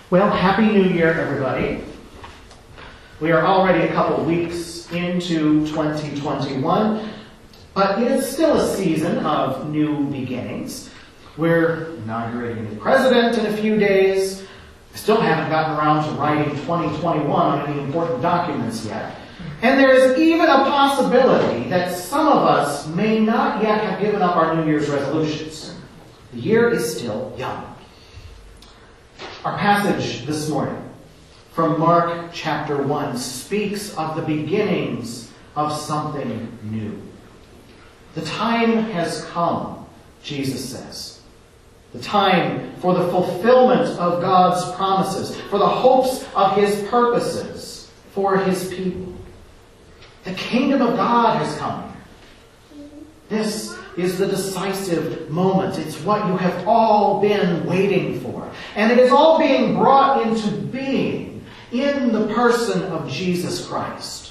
Well, Happy New Year, everybody. We are already a couple weeks into 2021, but it is still a season of new beginnings. We're inaugurating a new president in a few days. We still haven't gotten around to writing 2021 on any important documents yet. And there is even a possibility that some of us may not yet have given up our New Year's resolutions. The year is still young. Our passage this morning from Mark chapter 1 speaks of the beginnings of something new. The time has come, Jesus says. The time for the fulfillment of God's promises, for the hopes of His purposes for His people. The kingdom of God has come here. This is the decisive moment. It's what you have all been waiting for. And it is all being brought into being in the person of Jesus Christ.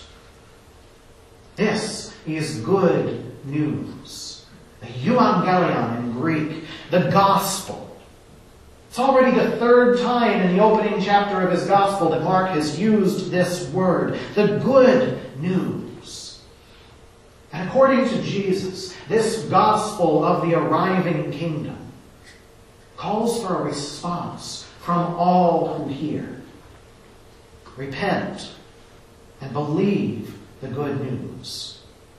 This is good news. The euangelion in Greek, the gospel. It's already the third time in the opening chapter of his gospel that Mark has used this word, the good news. And according to Jesus, this gospel of the arriving kingdom calls for a response from all who hear. Repent and believe the good news.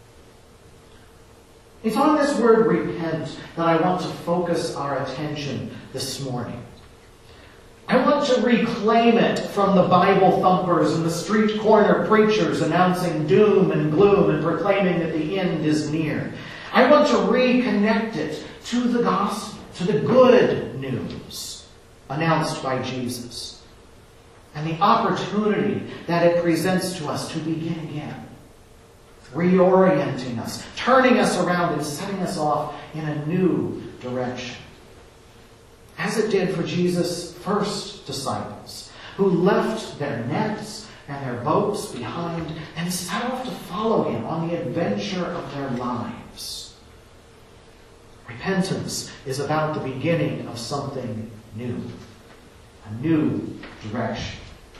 It's on this word repent that I want to focus our attention this morning. I want to reclaim it from the Bible thumpers and the street corner preachers announcing doom and gloom and proclaiming that the end is near. I want to reconnect it to the gospel, to the good news announced by Jesus, and the opportunity that it presents to us to begin again, reorienting us, turning us around and setting us off in a new direction. As it did for Jesus' first disciples, who left their nets and their boats behind and set off to follow Him on the adventure of their lives. Repentance is about the beginning of something new, a new direction.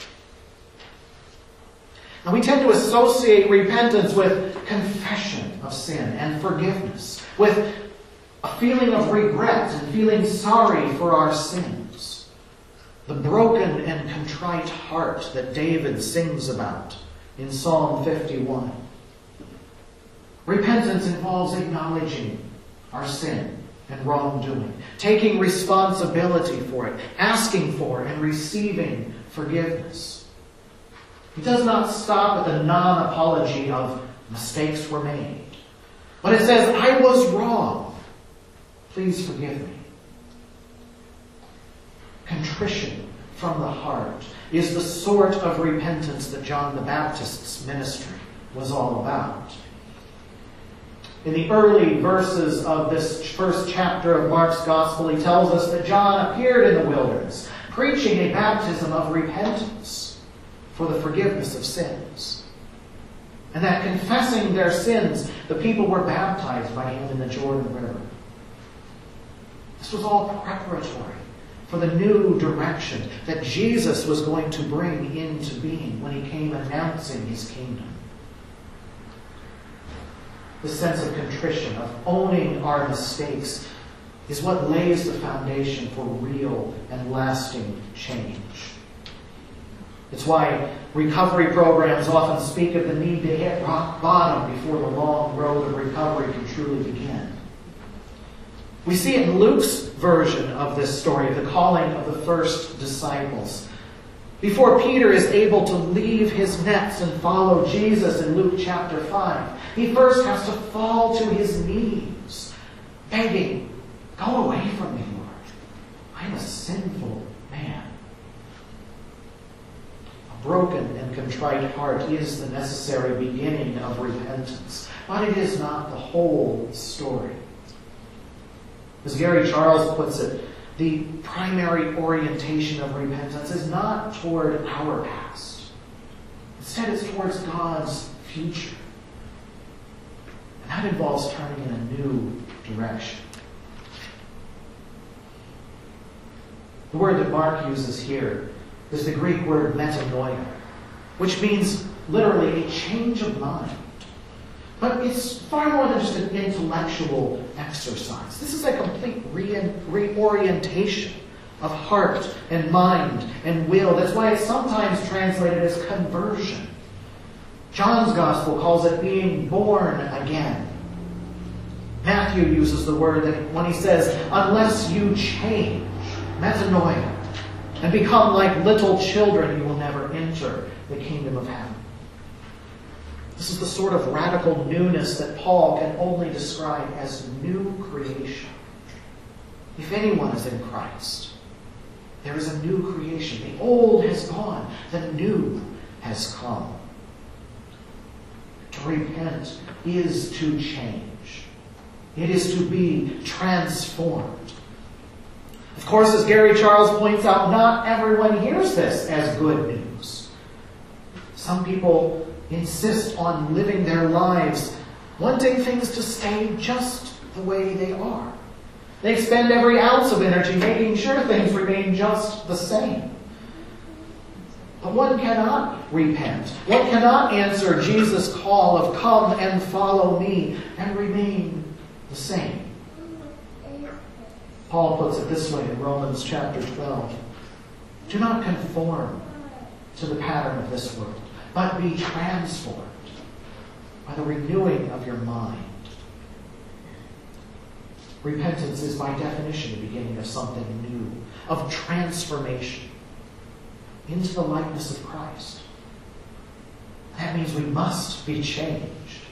Now, we tend to associate repentance with confession of sin and forgiveness, with a feeling of regret and feeling sorry for our sins. The broken and contrite heart that David sings about in Psalm 51. Repentance involves acknowledging our sin and wrongdoing, taking responsibility for it, asking for and receiving forgiveness. It does not stop at the non-apology of mistakes were made, but it says, I was wrong. Please forgive me. Contrition from the heart is the sort of repentance that John the Baptist's ministry was all about. In the early verses of this first chapter of Mark's Gospel, he tells us that John appeared in the wilderness, preaching a baptism of repentance for the forgiveness of sins. And that confessing their sins, the people were baptized by him in the Jordan River. This was all preparatory for the new direction that Jesus was going to bring into being when He came announcing His kingdom. The sense of contrition, of owning our mistakes, is what lays the foundation for real and lasting change. It's why recovery programs often speak of the need to hit rock bottom before the long road of recovery can truly begin. We see it in Luke's version of this story, of the calling of the first disciples. Before Peter is able to leave his nets and follow Jesus in Luke chapter 5, he first has to fall to his knees, begging, go away from me, Lord. I'm a sinful man. A broken and contrite heart is the necessary beginning of repentance, but it is not the whole story. As Gary Charles puts it, the primary orientation of repentance is not toward our past. Instead, it's towards God's future. And that involves turning in a new direction. The word that Mark uses here is the Greek word metanoia, which means literally a change of mind. But it's far more than just an intellectual exercise. This is a complete reorientation of heart and mind and will. That's why it's sometimes translated as conversion. John's Gospel calls it being born again. Matthew uses the word that when he says, unless you change, metanoia, and become like little children, you will never enter the kingdom of heaven. This is the sort of radical newness that Paul can only describe as new creation. If anyone is in Christ, there is a new creation. The old has gone, the new has come. To repent is to change. It is to be transformed. Of course, as Gary Charles points out, not everyone hears this as good news. Some people insist on living their lives wanting things to stay just the way they are. They spend every ounce of energy making sure things remain just the same. But one cannot repent. One cannot answer Jesus' call of come and follow me and remain the same. Paul puts it this way in Romans chapter 12. Do not conform to the pattern of this world, but be transformed by the renewing of your mind. Repentance is by definition the beginning of something new, of transformation into the likeness of Christ. That means we must be changed.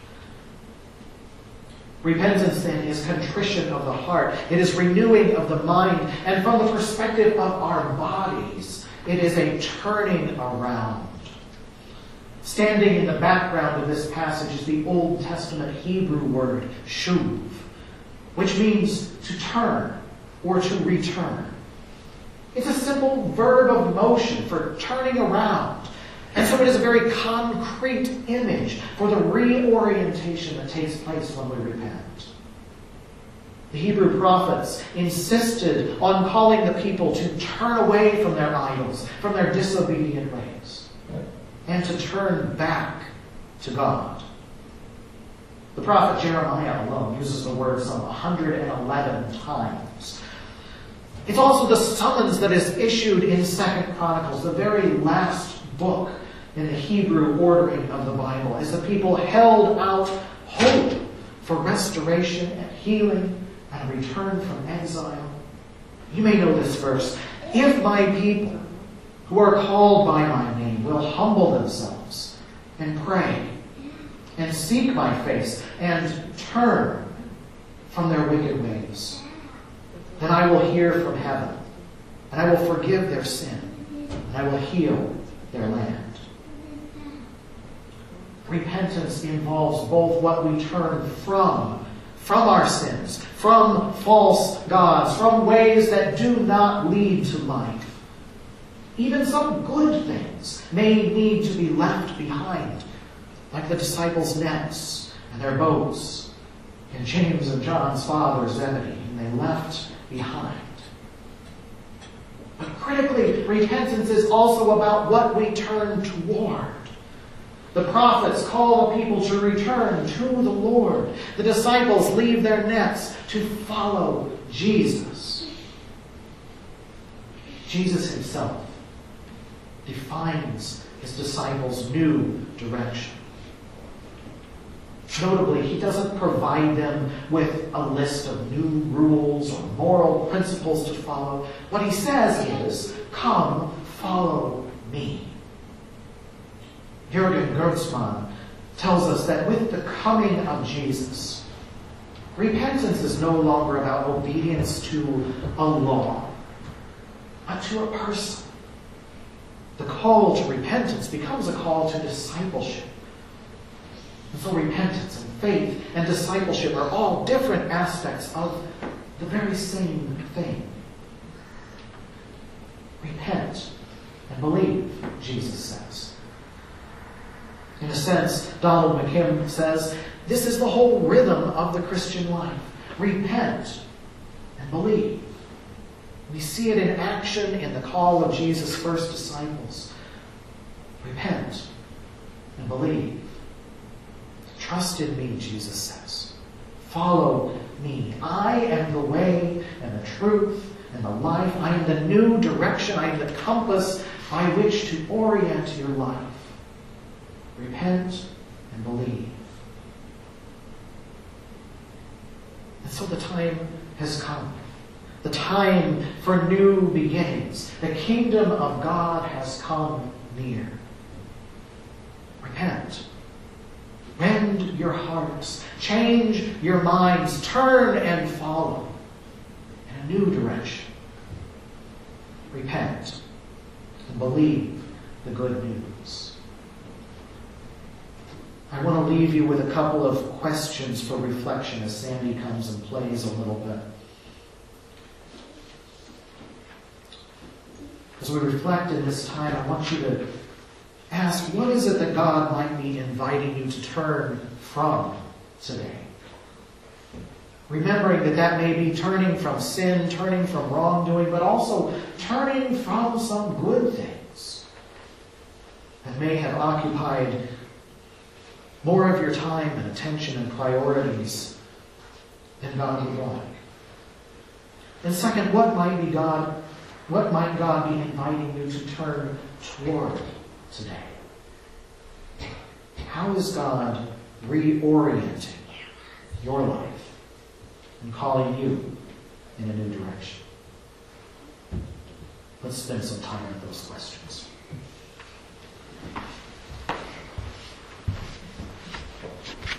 Repentance, then, is contrition of the heart. It is renewing of the mind. And from the perspective of our bodies, it is a turning around. Standing in the background of this passage is the Old Testament Hebrew word, shuv, which means to turn or to return. It's a simple verb of motion for turning around. And so it is a very concrete image for the reorientation that takes place when we repent. The Hebrew prophets insisted on calling the people to turn away from their idols, from their disobedient ways, and to turn back to God. The prophet Jeremiah alone uses the word some 111 times. It's also the summons that is issued in 2 Chronicles, the very last book in the Hebrew ordering of the Bible, as the people held out hope for restoration and healing and a return from exile. You may know this verse. If my people who are called by my name will humble themselves and pray and seek my face and turn from their wicked ways, then I will hear from heaven, and I will forgive their sin, and I will heal their land. Repentance involves both what we turn from our sins, from false gods, from ways that do not lead to life. Even some good things may need to be left behind, like the disciples' nets and their boats, and James and John's father Zebedee, and they left behind. But critically, repentance is also about what we turn toward. The prophets call the people to return to the Lord. The disciples leave their nets to follow Jesus. Jesus himself defines his disciples' new direction. Notably, he doesn't provide them with a list of new rules or moral principles to follow. What he says is, come, follow me. Jürgen Gertzmann tells us that with the coming of Jesus, repentance is no longer about obedience to a law, but to a person. The call to repentance becomes a call to discipleship. And so repentance and faith and discipleship are all different aspects of the very same thing. Repent and believe, Jesus says. In a sense, Donald McKim says, this is the whole rhythm of the Christian life. Repent and believe. We see it in action in the call of Jesus' first disciples. Repent and believe. Trust in me, Jesus says. Follow me. I am the way and the truth and the life. I am the new direction. I am the compass by which to orient your life. Repent and believe. And so the time has come. The time for new beginnings. The kingdom of God has come near. Repent. Rend your hearts. Change your minds. Turn and follow in a new direction. Repent and believe the good news. I want to leave you with a couple of questions for reflection as Sandy comes and plays a little bit. As we reflect in this time, I want you to ask, what is it that God might be inviting you to turn from today? Remembering that that may be turning from sin, turning from wrongdoing, but also turning from some good things that may have occupied more of your time and attention and priorities than God would like. And second, what might God be inviting you to turn toward today? How is God reorienting your life and calling you in a new direction? Let's spend some time with those questions.